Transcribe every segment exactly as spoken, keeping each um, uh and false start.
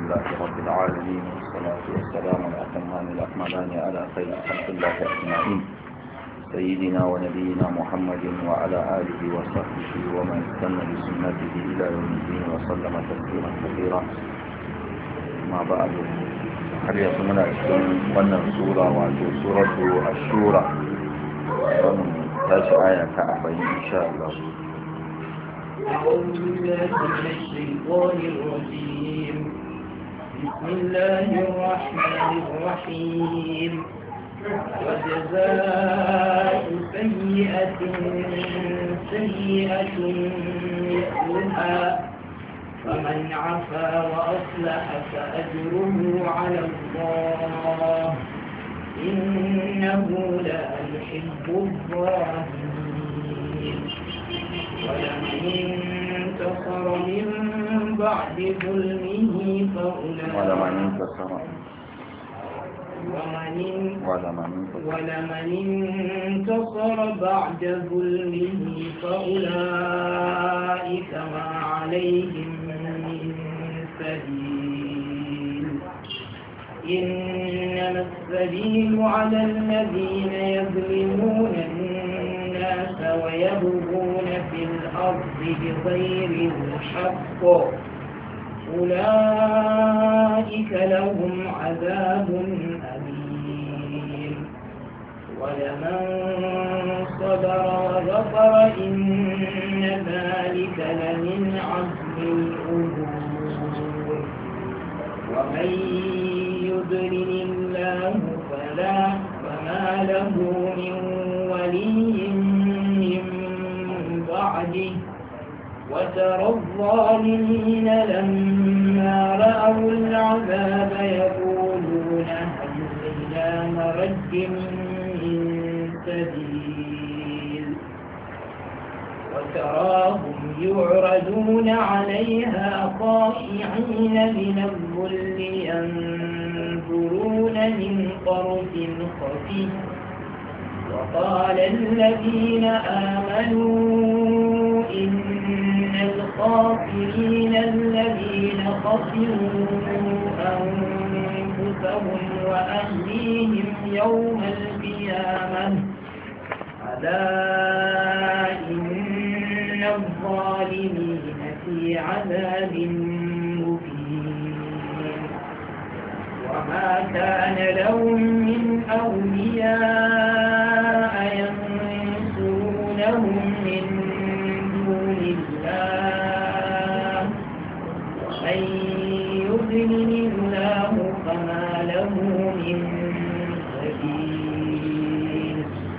لله رب العالمين والصلاة والسلام الأتمان الأكملان على خير خلق الله أجمعين سيدنا ونبينا محمد وعلى آله وصحبه ومن استنى بسنته إلى يوم الدين وسلم تسليما كثيرا. ما بعد هل يصمنا اسم ون سورة وعجو سورة الشورى ومن تاج آية كأربعين إن شاء الله. أعوذ بالله من الشيطان الرجيم. بسم الله الرحمن الرحيم. وجزاء سيئة سيئة مثلها فمن عفا وأصلح فأجره على الله إنه لا يحب الظالمين. ولمن انتصر من بعد ظلمه فأولئك ولمن انتصر ولمن انتصر بعد ظلمه فأولئك ما عليهم من سبيل إنما السبيل على الذين يظلمون الناس ويبغون في الأرض بغير الحق أولئك لهم عذاب أليم. ولمن صبر وغفر إن ذلك لمن عزم الأمور. ومن يضلل الله فلا فما له من ولي من بعده. وترى الظالمين لما رأوا العذاب يقولون هل إلى مرد من سبيل. وتراهم يعرضون عليها خاشعين من الذل ينظرون من طرف خفي. وقال الذين آمنوا إن الخاسرين الذين خسروا أنفسهم وأهليهم يوم القيامة ألا إن الظالمين في عذاب مبين. وما كان لهم من أولياء ينصرونهم من دون الله ومن يضلل الله فما له من سبيل.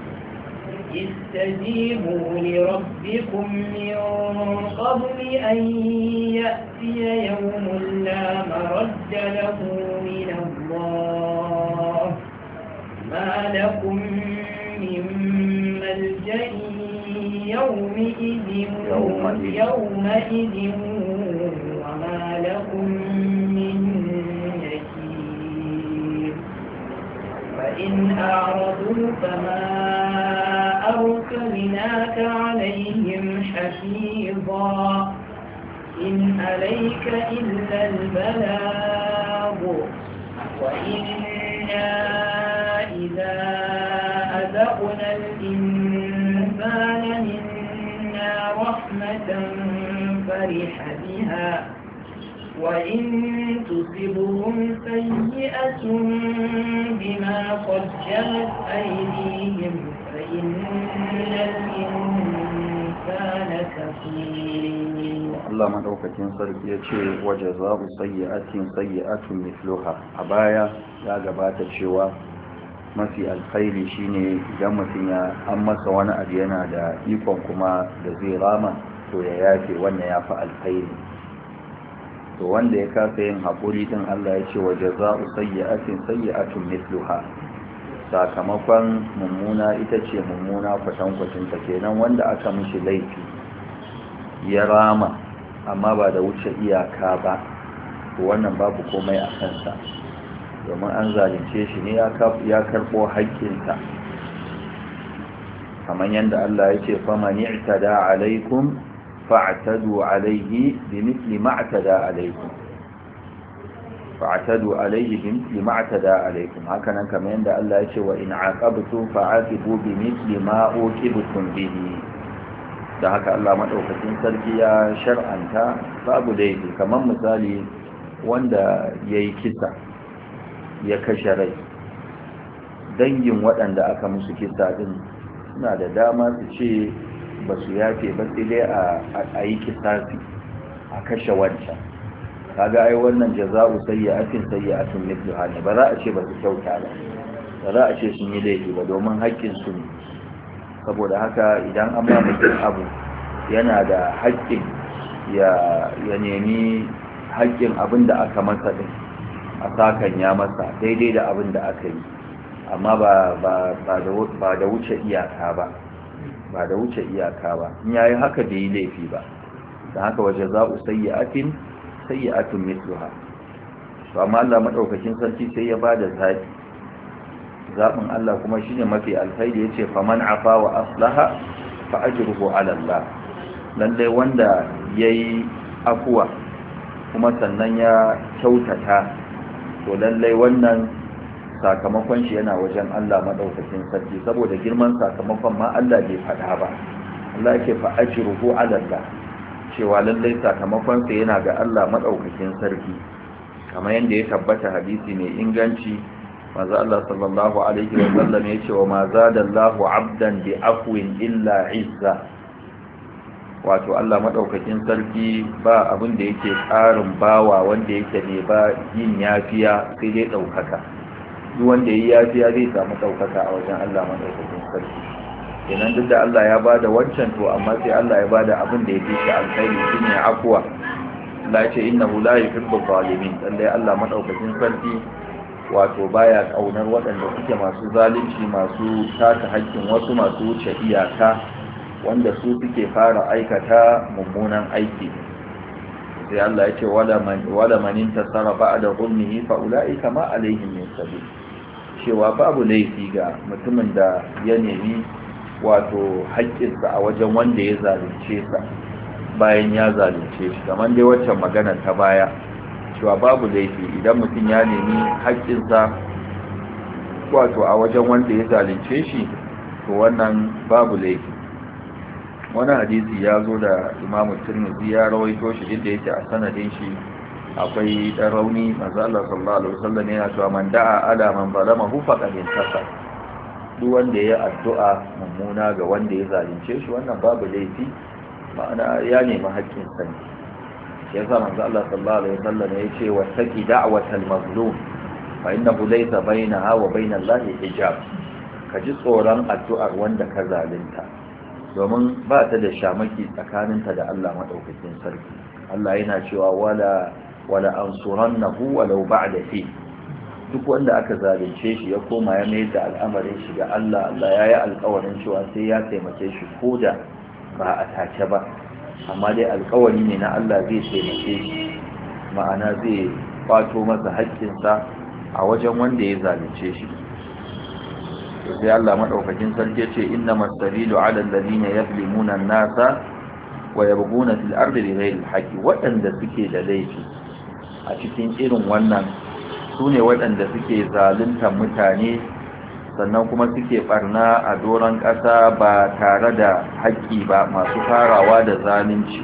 استجيبوا لربكم من قبل أن يأتي يوم لا مرد له من الله ما لكم من ملجأ يومئذ يومئذ وما لكم من نكير. فإن أعرضوا فما أرسلناك عليهم حفيظا إن عليك إلا البلاغ وإنا إذا أذقنا الإنسان منا رحمة فرح بها وإن تصبهم سيئة بما قدمت أيديهم فإن الإنسان كفور. Allah madaukakin sarki ya ce waje za'u sayyi'atin sayyi'atun mithluha. A baya ya gabata cewa mafi alkhairi shine idan mutum ya an masa wani abu yana da ikon kuma da zai rama to ya yafe wannan ya fi alkhairi. To wanda ya kasa yin haƙuri din Allah ya ce waje za'u sayyi'atin sayyi'atun mithluha. Sakamakon mummuna ita ce mummuna kwatankwacinta kenan wanda aka mishi laifi ya rama amma ba da wuce iyaka ba wannan babu komai a kansa domin an zalunce shi ne ya karɓo haƙƙinsa kamar yadda Allah ya ce faman i'tada alaikum fa'tadu alaihi bimithli ma i'tada alaikum fa'tadu alayhi bima atada alaykum hakanan kamar yanda Allah ya ce wa in aqabtum fa'aqibu bimithli ma uqibtum bihi da haka Allah madaukakin sarki ya shar'anta babu laifi kamar misali wanda yayi kisa ya kashe rai dangin waɗanda aka musu kisa din suna da dama su ce ba su yafe ba sai dai a yi kisasi a kashe wancan kaga ai wannan jaza'u sayyi'atin sayyi'atun mithluha ne ba za a ce ba su kyauta ba ba za a ce sun yi laifi ba domin haƙƙin su ne saboda haka idan an ba mutum abu yana da haƙƙin ya ya nemi haƙƙin abin da aka masa din a sakan ya masa daidai da abin da aka yi amma ba ba ba da ba da wuce iyaka ba ba da wuce iyaka ba in yayi haka bai yi laifi ba dan haka waje za'u sayyi'atin sayyi'atun mithluha to amma Allah madaukakin sarki sai ya bada zabi zabin Allah kuma shine mafi alkhairi yace faman afa wa aslaha fa ajruhu ala Allah lalle wanda yayi afwa kuma sannan ya kyautata to lalle wannan sakamakon shi yana wajen Allah madaukakin sarki saboda girman sakamakon ma Allah bai fada ba Allah yake fa ajruhu ala Allah cewa lallai sakamakonsa yana ga Allah maɗaukakin sarki kamar yadda ya tabbata hadisi mai inganci maza Allah sallallahu alaihi wa sallam ya ce wa ma zadallahu abdan bi afwin illa izza wato Allah maɗaukakin sarki ba abin da yake ƙarin bawa wanda yake ne ba yin yafiya sai dai ɗaukaka duk wanda yayi yafiya zai samu ɗaukaka a wajen Allah maɗaukakin sarki kenan duk da Allah ya bada wancan to amma sai Allah ya bada abin da ya fi shi alkhairi shine afwa Allah ya ce innahu la yuhibbu zalimin lalle Allah madaukakin sarki wato baya kaunar waɗanda suke masu zalunci masu taka haƙƙin wasu masu wuce iyaka wanda su suke fara aikata mummunan aiki sai Allah ya ce wala man wala man intasara ba'da dhulmihi fa ulaika ma alaihim min sabil cewa babu laifi ga mutumin da ya nemi wato haƙƙinsa a wajen wanda ya zalunce sa bayan ya zalunce shi kamar dai waccan magana ta baya cewa babu laifi idan mutum ya nemi haƙƙinsa wato a wajen wanda ya zalunce shi to wannan babu laifi wani hadisi ya zo da Imam Tirmidhi ya rawaito shi inda yake a sanadin shi akwai dan rauni manzo Allah sallallahu alaihi wasallam yana cewa man da'a ala man zalamahu faqad intasa duk wanda ya addu'a mummuna ga wanda ya zalunce shi wannan babu laifi ma'ana ya nemi haƙƙin sa ne ya sa manzo Allah sallallahu alaihi wasallam ya ce wa taqi da'watal mazlum fa innahu laysa bainaha wa bainal lahi hijab ka ji tsoron addu'ar wanda ka zalunta domin ba ta da shamaki tsakaninta da Allah madaukakin sarki Allah yana cewa wala wala ansurannahu walau ba'da fi duk wanda aka zalunce shi ya koma ya mayar da al'amarin shi ga Allah Allah ya yi alƙawarin cewa sai ya taimake shi ko da ba a take ba amma dai alƙawari ne na Allah zai taimake shi ma'ana zai kwato masa haƙƙinsa a wajen wanda ya zalunce shi sai Allah madaukakin sarki ya ce innamas sabilu 'ala alladhina yadhlimuna an-nasa wa yabghuna fil ardi bighayri al-haqqi waɗanda suke da laifi a cikin irin wannan su ne waɗanda suke zaluntar mutane sannan kuma suke ɓarna a doron ƙasa ba tare da haƙƙi ba masu farawa da zalunci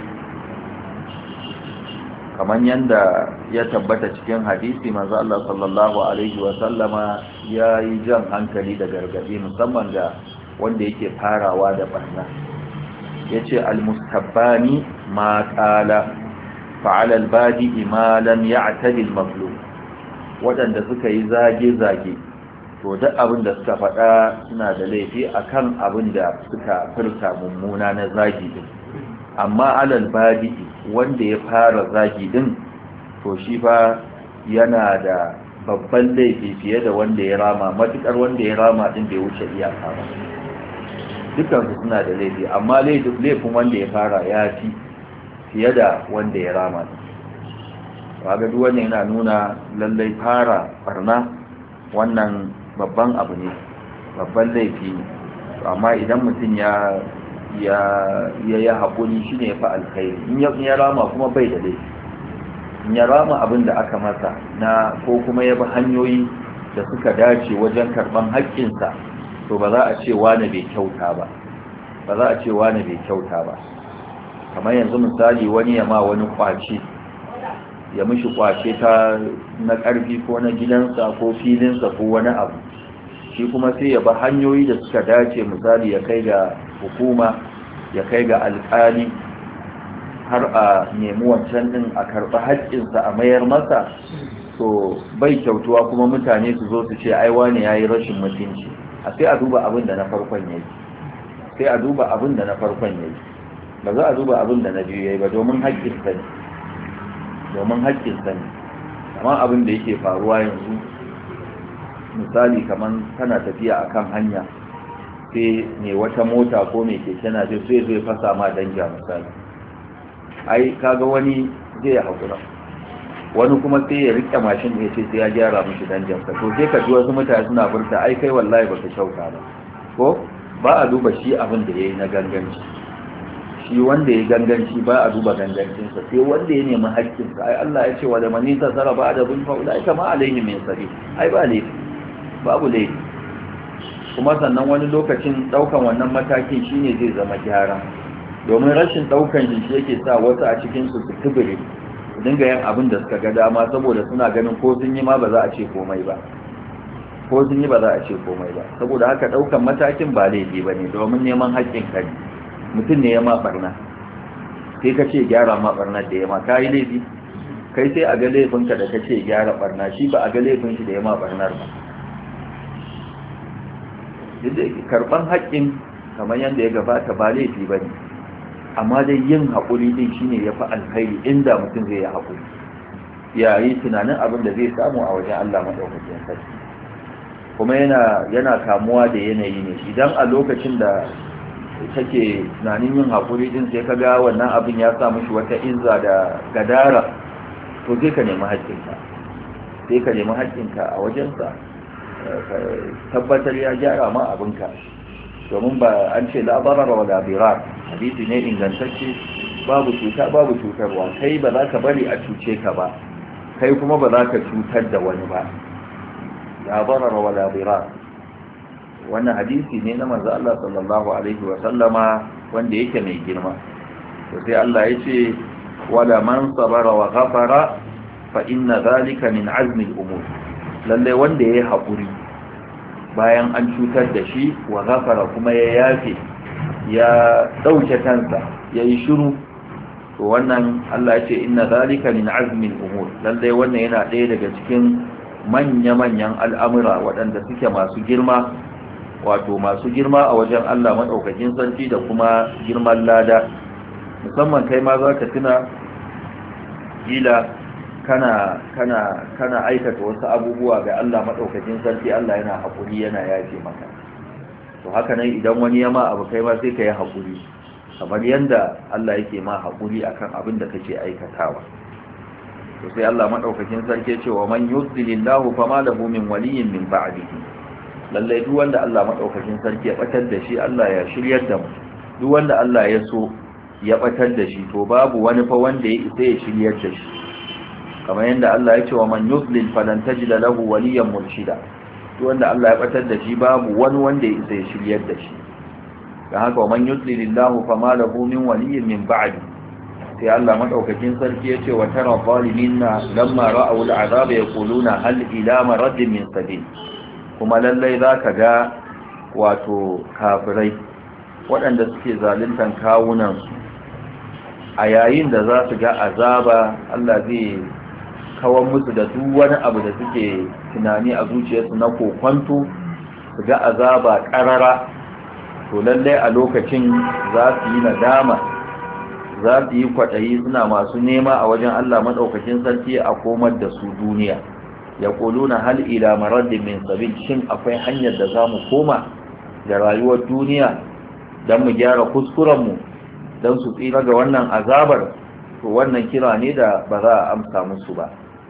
kamar yadda ya tabbata cikin hadisi manzo Allah sallallahu alaihi wa sallama ya yi jan hankali da gargaɗi musamman ga wanda yake farawa da ɓarna yace al-mustabbani ma qala fa'ala al-badi ma lam ya'tadi al-mazlum waɗanda suka yi zage-zage to duk abin da suka faɗa suna da laifi akan abin da suka furta mummuna na zagi din amma alal badi wanda ya fara zagi din to shi fa yana da babban laifi fiye da wanda ya rama matukar wanda ya rama din bai wuce iyaka ba dukansu suna da laifi amma laifin wanda ya fara ya fi fiye da wanda ya rama din kaga duk wannan yana nuna lallai fara barna wannan babban abu ne babban laifi ne amma idan mutum ya ya ya ya haƙuri shine ya fa alkhairi in ya ya rama kuma bai da laifi in ya rama abin da aka masa na ko kuma ya bi hanyoyi da suka dace wajen karban haƙƙinsa to ba za a ce wani bai kyauta ba ba za a ce wani bai kyauta ba kamar yanzu misali wani ya ma wani kwace ya mishi kwace ta na ƙarfi ko na gidansa ko filinsa ko wani abu shi kuma sai ya bi hanyoyi da suka dace misali ya kai ga hukuma ya kai ga alƙali har a nemi wancan din a karɓi haƙƙinsa a mayar masa to bai kyautuwa kuma mutane su zo su ce ai wane yayi rashin mutunci a sai a duba abin da na farkon yayi sai a duba abin da na farkon yayi ba za a duba abin da na biyu yayi ba domin haƙƙin sa ne domin haƙƙin sa ne amma abin da yake faruwa yanzu misali kaman kana tafiya akan hanya sai ne wata mota ko mai keke na sai sai zai fasa ma danja misali ai kaga wani zai haƙura wani kuma sai ya rike mashin ya ce sai ya gyara mishi danjansa to sai ka ji wasu mutane suna furta ai kai wallahi baka kyauta ba ko ba a duba shi abin da yayi na ganganci shi wanda ya ganganci ba a duba gangancinsa sai wanda ya nemi haƙƙinsa ai Allah ya ce wa da manita saraba da bin fa ulai kama alaihi min sabi ai ba laifi babu laifi kuma sannan wani lokacin daukan wannan matakin shine zai zama gyara domin rashin daukan shi yake sa wasu a cikin su su tubure dinga yin abin da suka ga dama saboda suna ganin ko sun yi ma ba za a ce komai ba ko sun yi ba za a ce komai ba saboda haka daukan matakin ba laifi ba ne domin neman haƙƙin ka ne mutum ne ya ma barna sai ka ce gyara ma barnar da ya ma ka yi laifi kai sai a ga laifinka da ka ce gyara barna shi ba a ga laifin shi da ya ma barnar ba karɓan haƙƙin kamar yadda ya gabata ba laifi ba ne amma dai yin haƙuri din shine ya fi alkhairi inda mutum zai yi haƙuri ya yi tunanin abin da zai samu a wajen Allah maɗaukakin sarki kuma yana yana kamuwa da yanayi ne idan a lokacin da take tunanin yin haƙuri din sai ka ga wannan abin ya sa mishi wata izza da gadara to sai ka nemi haƙƙinka sai ka nemi haƙƙinka a wajensa tabbatar ya gyara ma abinka domin ba an ce labarar wa labirar hadisi ne ingantacce babu cuta babu cutarwa kai ba za ka bari a cuce ka ba kai kuma ba za ka cutar da wani ba labarar wa labirar wannan hadisi ne na manzo Allah sallallahu alaihi wa sallama wanda yake mai girma to sai Allah ya ce wala man sabara wa ghafara fa inna zalika min azmi al-umur lalle wanda yayi haƙuri bayan an cutar da shi wa ghafara kuma ya yafe ya dauke kansa yayi shiru to wannan Allah ya ce inna zalika min azmi al-umur lalle wannan yana ɗaya daga cikin manya-manyan al'amura waɗanda suke masu girma wato masu girma a wajen Allah madaukakin sarki da kuma girman lada musamman kai ma zaka tuna gila kana kana kana aikata wasu abubuwa ga Allah madaukakin sarki Allah yana hakuri yana yafe maka to haka nan idan wani ya ma abu kai ma sai ka yi hakuri kamar yanda Allah yake ma hakuri akan abin da kake aikatawa to sai Allah madaukakin sarki ya ce wa man yudlilillahu fama lahu min waliyyin min ba'dihi lalle duk wanda Allah madaukakin sarki ya batar da shi Allah ya shiryar da mu duk wanda Allah ya so ya batar da shi to babu wani fa wanda ya isa ya shiryar da shi kamar yadda Allah ya ce wa man yudlil falan tajida lahu waliyan murshida to wanda Allah ya batar da shi babu wani wanda ya isa ya shiryar da shi dan haka wa man yudlilillahu fama lahu min waliyyin min ba'di sai Allah madaukakin sarki ya ce wa tara zalimina lamma ra'aw al'azab yaquluna hal ila maraddin min sabil kuma lallai zaka ga wato kafirai waɗanda suke zaluntan kawunan su a yayin da za su ga azaba Allah zai kawar musu da duk wani abu da suke tunani a zuciyarsu na kokwanto su ga azaba karara to lallai a lokacin za su yi nadama za su yi kwaɗayi suna masu nema a wajen Allah maɗaukakin sarki a komar da su duniya ya ƙuluna hal ila maraddin min sabil shin akwai hanyar da za mu koma da rayuwar duniya don mu gyara kuskurenmu don su tsira ga wannan azabar to wannan kira ne da ba za a amsa musu ba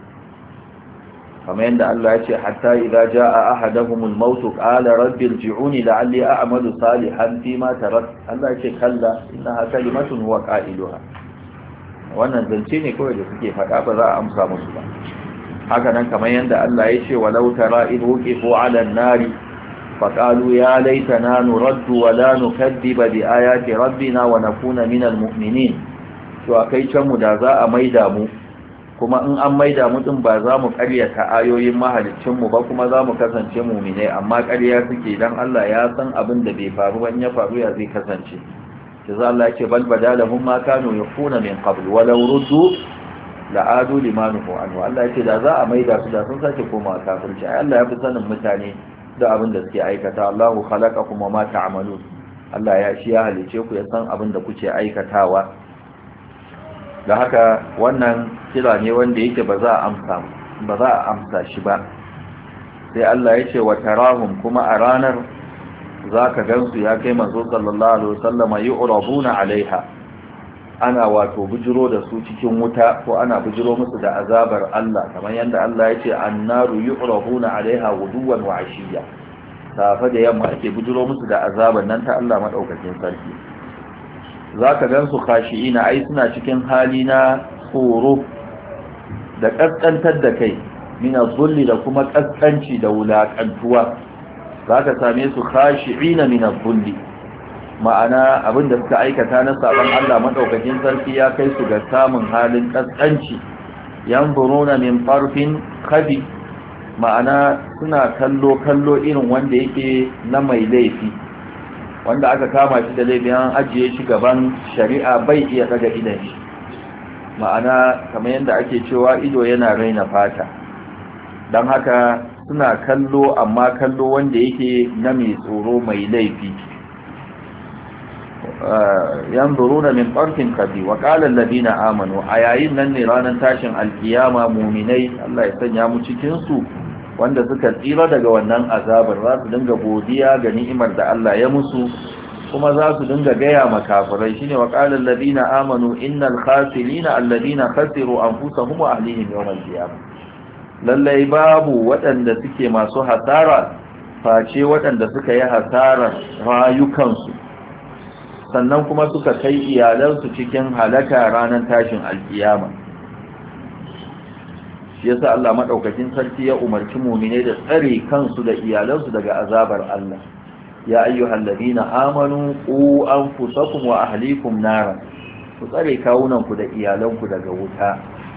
kamar yadda Allah ya ce hatta idza jaa ahaduhumul maut qala rabbi irji'uni la'alli a'malu salihan fima tarak Allah ya ce kalla innaha kalimatun huwa qailuha wannan zance ne kawai da suke faɗa ba za a amsa musu ba. haka nan kamar yadda Allah ya ce walau tara in wuqifu 'ala an-nari faqalu ya laitana nuraddu wa la nukaddiba bi ayati rabbina wa nakuna minal mu'minin. to akai can mu da za a maida mu, kuma in an maida mu din ba za mu ƙaryata ayoyin mahaliccin mu ba, kuma za mu kasance mu'minai, amma ƙarya suke dan Allah ya san abin da bai faru ba, in ya faru ya zai kasance. jaza Allah ya ce bal badalahum ma kanu yafuna min qabl wa law ruddu la'adu limanuhu anhu. Allah ya ce da za a maida su da sun sake komawa kafirci. ai Allah ya fi sanin mutane da abin da suke aikata. Allahu khalaqakum wa ma ta'malun. Allah ya shi ya halice ku, ya san abin da kuke aikatawa. da haka wannan kira ne wanda yake ba za a amsa ba za a amsa shi ba. sai Allah ya ce wa tarahum, kuma a ranar zaka gansu ya kai manzo sallallahu alaihi wasallama yu'rabuna alaiha, ana wato bujiro da su cikin wuta, ko ana bujiro musu da azabar Allah, kamar yadda Allah ya ce annaru yu'rabuna alaiha guduwan wa ashiya. safa da yamma ake bujiro musu da azabar nan ta Allah madaukakin sarki. zaka gansu khashi'ina, ai suna cikin hali na tsoro da kaskantar da kai, min az-zulli, da kuma kaskanci da wulakantuwa. zaka same su khashi'ina min az-zulli, ma'ana abinda suka aikata na saban Allah madaukakin sarki ya kai su ga samun halin kaskanci. yanzuruna min farfin khabi, ma'ana suna kallo kallo irin wanda yake na mai laifi, wanda aka kama shi da laifin an ajiye shi gaban shari'a bai iya daga idan shi, ma'ana kamar yadda ake cewa ido yana raina fata. don haka suna kallo, amma kallo wanda yake na mai tsoro mai laifi. yanzuruna min farkin kabi wa qala alladhina amanu, a yayin nan ne ranar tashin alkiyama mu'minai, Allah ya sanya mu cikin su wanda suka tsira daga wannan azabar, za su dinga godiya ga ni'imar da Allah ya musu, kuma za su dinga gaya makafirai. shine wa qala alladhina amanu innal khasirina alladhina khasiru anfusahum wa ahlihim yawm al-qiyamah. lallai babu waɗanda suke masu hasara face waɗanda suka yi hasarar rayukansu, sannan kuma suka kai iyalansu cikin halaka ranar tashin alkiyama. shi yasa Allah madaukakin sarki ya umarci mu'mine da tsare kansu da iyalansu daga azabar Allah. ya ayyuhal ladina amanu qu anfusakum wa ahlikum nara, ku tsare kawunanku da iyalanku daga wuta.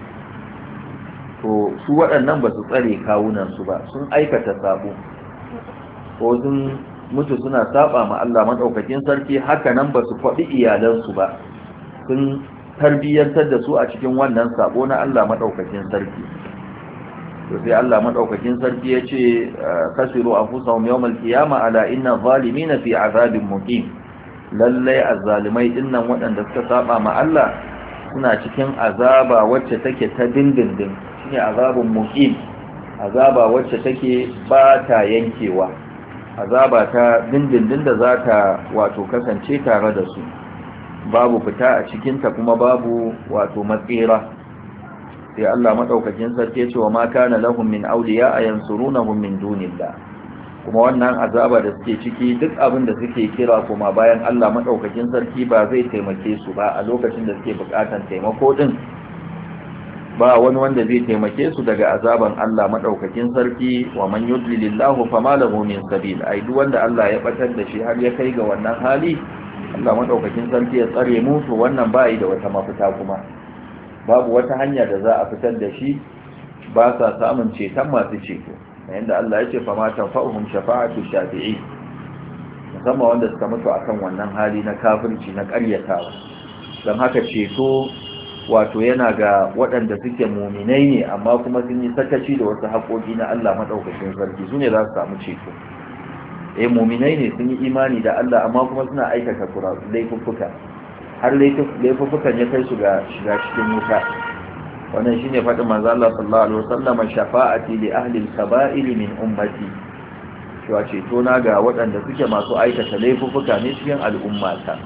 to su waɗannan ba su tsare kawunansu ba, sun aikata sabo, ko sun mutu suna saba ma Allah madaukakin sarki, haka nan ba su faɗi iyalansu ba, sun tarbiyyantar da su a cikin wannan sabo na Allah madaukakin sarki. to sai Allah madaukakin sarki ya ce kasiru anfusahum yawmal qiyamah ala inna zalimina fi azabin muqim. lallai azzalimai dinnan waɗanda suka saba ma Allah suna cikin azaba wacce take ta dindindin, shine azabun muqim, azaba wacce take ba ta yankewa, azaba ta dindindin da za ta wato kasance tare da su, babu fita a cikinta kuma babu wato matsira. sai Allah madaukakin sarki ya ce wa ma kana lahum min awliya ayansurunahum min dunillah, kuma wannan azaba da suke ciki duk abin da suke kira kuma bayan Allah madaukakin sarki ba zai taimake su ba a lokacin da suke bukatan taimako din. ba wani wanda zai taimake su daga azaban Allah madaukakin sarki. wa man yudlilillahu fama lahu min sabil, ai duk wanda Allah ya batar da shi har ya kai ga wannan hali, Allah madaukakin sarki ya tsare mu, to wannan bai da wata mafita, kuma babu wata hanya da za a fitar da shi, ba sa samun ceton masu ceto, yayin da Allah ya ce fama tanfa'uhum shafa'atu shafi'i, musamman wanda suka mutu akan wannan hali na kafirci na ƙaryatawa. don haka ceto wato yana ga waɗanda suke muminai ne, amma kuma sun yi sakaci da wasu haƙoƙi na Allah maɗaukakin sarki, su ne za su samu ceto. eh muminai ne, sun yi imani da Allah, amma kuma suna aikata laifuffuka, har laifuffukan ya kai su ga shiga cikin wuta. wannan shine faɗin manzo Allah sallallahu alaihi wasallam, shafa'ati li ahli al-kaba'ir min ummati, cewa ceto na ga waɗanda suke masu aikata laifuffuka ne cikin al'ummata.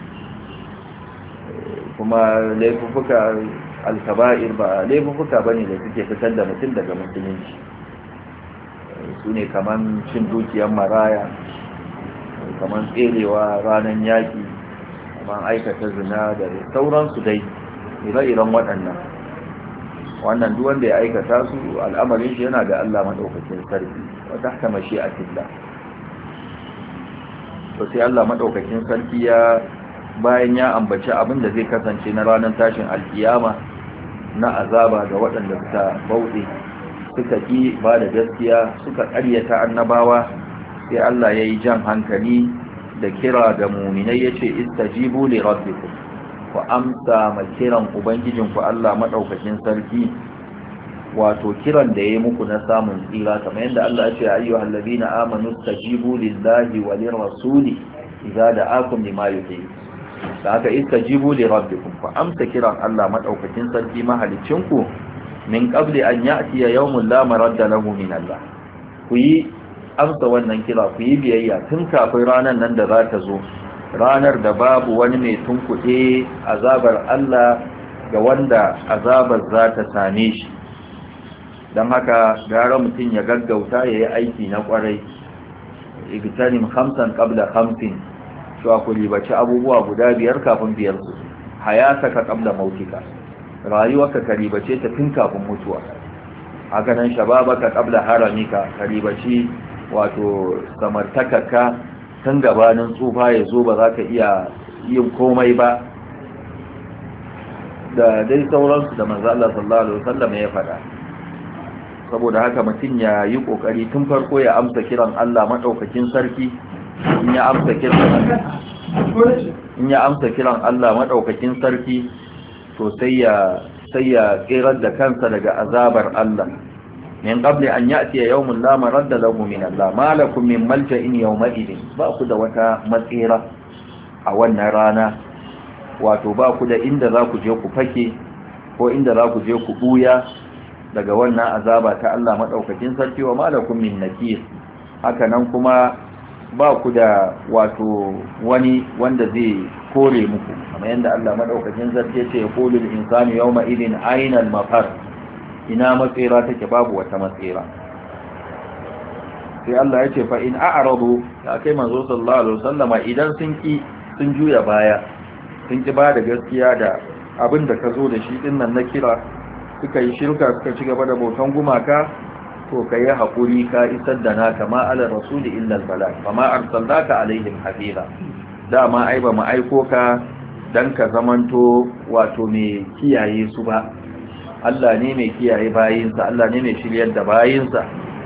kuma laifuffuka al-kaba'ir ba laifuffuka bane da suke fitar da mutum daga musulunci, su ne kaman cin dukiyar maraya, kaman tserewa ranar yaƙi, kaman aikata zina da sauransu dai. ire-iren waɗannan wannan duk wanda ya aikata su al'amarin shi yana ga Allah madaukakin sarki wa tahta mashi'atillah. to sai Allah madaukakin sarki ya bayan ya ambaci abin da zai kasance na ranar tashin alkiyama na azaba ga waɗanda suka bauɗe suka ƙi ba da gaskiya suka ƙaryata annabawa, sai Allah ya yi jan hankali da kira ga muminai ya ce istajibu li rabbikum, ku amsa ma kiran ubangijinku Allah madaukakin sarki, wato kiran da ya yi muku na samun tsira, kamar yadda Allah ya ce ayyuhal ladina amanu istajibu lillahi wa lirrasuli idza da'akum lima yuhyi. da haka istajibu li rabbikum, ku amsa kiran Allah madaukakin sarki mahalicinku min qabli an ya'tiya yawmun la maradda lahu min Allah. ku yi amsa wannan kira, ku yi biyayya tun kafin ranar nan da za ta zo, ranar da babu wani mai tunkuɗe azabar Allah ga wanda azabar za ta same shi. don haka gara mutum ya gaggauta ya yi aiki na ƙwarai, igtanim khamsan qabla khamsin, cewa ku ribaci abubuwa guda biyar kafin biyar su, hayataka qabla mautika, rayuwarka ka ribace ta tun kafin mutuwa, haka nan shababaka qabla haramika, ka ribaci wato samartakaka tun gabanin tsufa ya zo ba za ka iya yin komai ba, da dai sauransu da manzo Allah sallallahu alaihi wasallam ya faɗa. saboda haka mutum ya yi kokari tun farko ya amsa kiran Allah madaukakin sarki, in ya amsa kiran in ya amsa kiran Allah madaukakin sarki to sai ya sai ya tsirar da kansa daga azabar Allah. min qabli an ya'ti yawmun la maradda lahu min Allah, ma lakum min malja'in yawma idin, ba ku da wata matsira a wannan rana, wato ba ku da inda za ku je ku fake ko inda za ku je ku buya daga wannan azaba ta Allah madaukakin sarki, wa malakum min nakir. haka nan kuma ba ku da wato wani wanda zai kore muku, kamar yadda Allah madaukakin sarki ce yaqulul insanu yawma idin ayna al-mafar, ina matsira take, babu wata matsira. sai Allah ya ce fa in a'radu, ya kai manzo sallallahu alaihi wasallama, idan sun ki sun juya baya, sun ki ba da gaskiya da abin da ka zo da shi dinnan na kira, suka yi shirka suka ci gaba da bautan gumaka, to ka yi haƙuri ka isar da naka, ma ala rasuli illa albalag fa ma arsalnaka alaihim hafiza. dama ai ba mu aiko ka dan ka zamanto wato mai kiyaye su ba, Allah ne mai kiyaye bayinsa, Allah ne mai shiryar da bayinsa.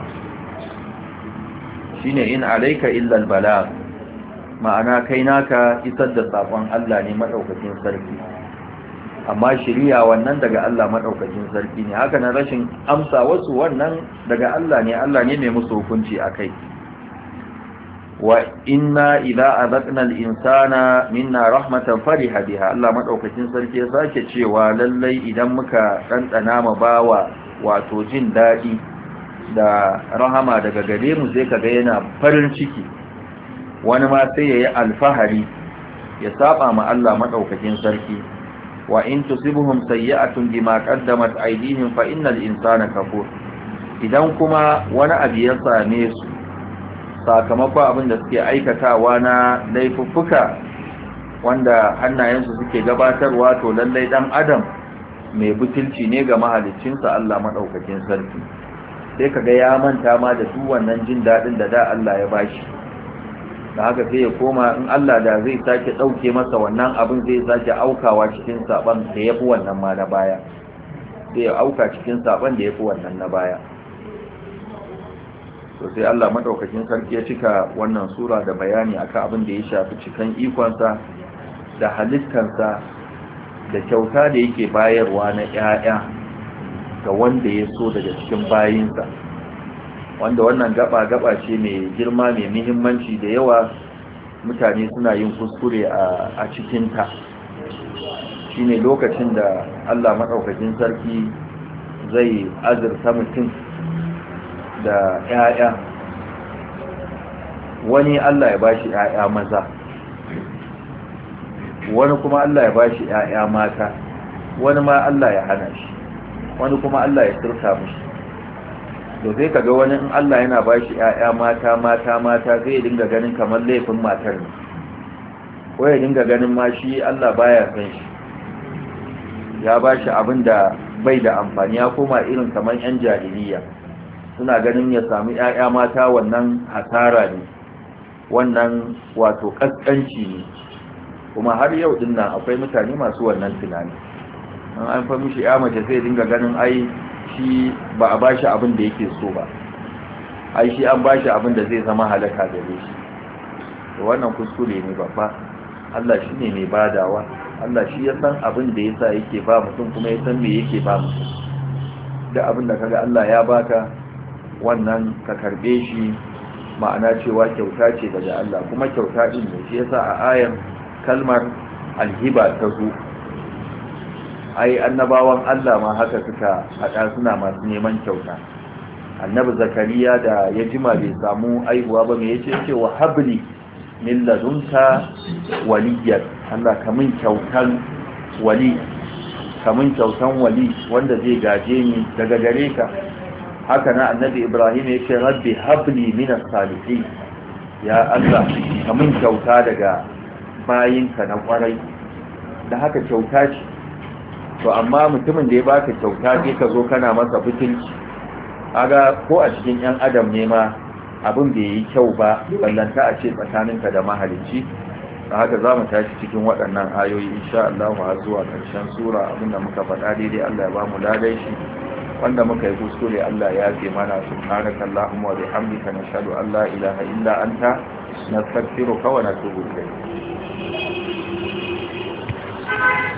shine in alayka illa albalag, ma'ana kai naka isar da sakon Allah ne madaukakin sarki, amma shiriya wannan daga Allah madaukakin sarki ne. haka na rashin amsa wasu wannan daga Allah ne, Allah ne mai musu hukunci akai. wa inna idza azaqna al-insana minna rahmatan fariha biha, Allah madaukakin sarki ya sake cewa lallai idan muka dandana ma bawa wato jin dadi da rahama daga gare mu, sai kaga yana farin ciki, wani ma sai yayi alfahari ya saba ma Allah madaukakin sarki. wa in tusibuhum sayyi'atun bima qaddamat aydihim fa innal insana kafur, idan kuma wani abu ya same su sakamakon abin da suke aikatawa na laifuffuka wanda hannayensu suke gabatarwa, to lallai dan adam mai butulci ne ga mahaliccinsa Allah madaukakin sarki. sai kaga ya manta ma da duk wannan jin dadin da da Allah ya bashi, da haka sai ya koma, in Allah da zai sake dauke masa wannan abin, zai sake aukawa cikin saban da yafi wannan ma na baya, sai ya auka cikin saban da yafi wannan na baya. to sai Allah madaukakin sarki ya cika wannan sura da bayani akan abin da ya shafi cikan ikonsa da halittarsa da kyauta da yake bayarwa na ƴaƴa ga wanda ya so daga cikin bayinsa, wanda wannan gaba gaba ce mai girma mai muhimmanci, da yawa mutane suna yin kuskure a cikinta. shine lokacin da Allah madaukakin sarki zai azurta mutum da ƴaƴa, wani Allah ya bashi ƴaƴa maza, wani kuma Allah ya bashi ƴaƴa mata, wani ma Allah ya hana shi, wani kuma Allah ya turka mishi. to sai kaga wani in Allah yana bashi ƴaƴa mata mata mata zai dinga ganin kamar laifin matar ne, ko ya dinga ganin ma shi Allah baya san shi, ya bashi abin da bai da amfani, ya koma irin kamar yan jahiliya suna ganin ya samu 'ya'ya mata wannan hasara ne, wannan wato kaskanci ne. Kuma har yau din nan akwai mutane masu wannan tunani, an an fa mishi ya mace sai dinga ganin ai shi ba a bashi abin da yake so ba, ai shi an bashi abin da zai zama halaka gare shi. To wannan kuskure ne babba. Allah shi ne mai badawa, Allah shi ya san abin da yasa yake ba mutum, kuma ya san me yake ba mutum. Da abin da kaga Allah ya baka wannan ka karbe shi, ma'ana cewa kyauta ce daga Allah, kuma kyauta din ne. Shi yasa a ayar kalmar alhiba ta zo, ai annabawan Allah ma haka suka hada suna masu neman kyauta. Annabi Zakariya da ya jima bai samu aihuwa ba, me yace cewa habli min ladunka waliyyan, Allah kamin kyautan wali, kamin kyautan wali wanda zai gaje ni daga gare ka. Haka na Annabi Ibrahim yace rabbi habli min as-salihin, ya Allah kamin kyauta daga bayinka na kwarai. Da haka kyauta ce. To amma mutumin da ya baka kyauta sai ka zo kana masa butulci, aga ko a cikin yan adam ne ma abin bai yi kyau ba, ballanta a ce tsakaninka da mahalicci. Da haka za mu tashi cikin waɗannan ayoyi insha Allah har zuwa ƙarshen sura. Abinda muka faɗa daidai Allah ya ba mu ladai shi, wanda muka yi kuskure Allah ya yafe mana. Subhanaka Allahumma wa bihamdika, nashhadu an la ilaha illa anta, nastaghfiruka wa natubu ilayk.